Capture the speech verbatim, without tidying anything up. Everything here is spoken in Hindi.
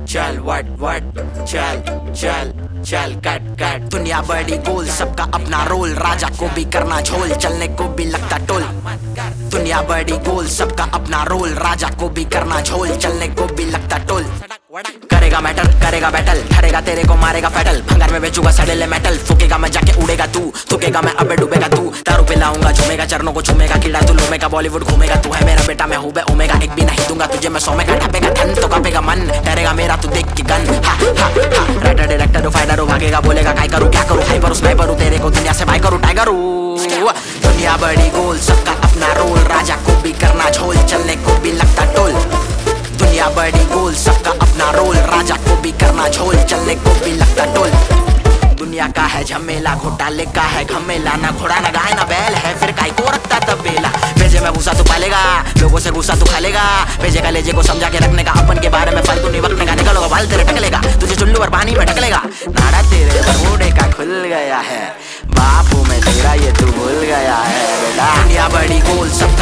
चल वट वट चल चल चल कट कट। दुनिया बड़ी गोल, सबका अपना रोल, राजा को भी करना झोल, चलने को भी लगता टोल। दुनिया बड़ी गोल, सबका अपना रोल, राजा को भी करना झोल, चलने को भी लगता टोल। करेगा मैटर करेगा बैटल, ठरेगा तेरे को मारेगा फैटल, भंगार में बेचूंगा सड़ेले मेटल, फूकेगा मैं जाके उड़ेगा तू, थूकेगा मैं अबे डूबेगा तू, दारू पिलाऊंगा झूमेगा, चरणों को चूमेगा, कीड़ा तू लोमेगा, बॉलीवुड घूमेगा, तू है मेरा बेटा मैं हूँ बे ओमेगा, एक भी नहीं दूंगा तुझे मैं सौ में का, ढपेगा धन तो कापेगा मन, डरेगा मेरा तू देख के गन। हा हा हा राइटर डायरेक्टर हो फाइटर हो, भागेगा बोलेगा काय करूँ क्या करूँ, हाइपर स्नाइपर हूँ, तेरे को दुनिया से बाय करूँ टाइगर हूँ। दुनिया बड़ी गोल, सबका अपना रोल, राजा को भी करना झोल, चलने को भी लगता टोल। दुनिया बड़ी गोल, सबका अपना रोल, राजा को भी करना झोल, चलने को भी लगता टोल। दुनिया का है झमेला, घोटाले का है घमेला, ना घोड़ा ना गाय ना बैल है, फिर काय को रखता तबेला। भेजे में भूसा तू पालेगा, लोगों से गुस्सा तू खा लेगा, भेजे का लेजे को समझा के रखने का, अपन के बारे में फालतू नहीं बकने का, निकलोगा बाल तेरे टकलेगा, तुझे चुल्लू और पानी में ढकलेगा। नाड़ा तेरे बरमूडे का खुल गया है, बापू में तेरा ये तू भूल गया है बेटा। दुनिया बड़ी गोल, सब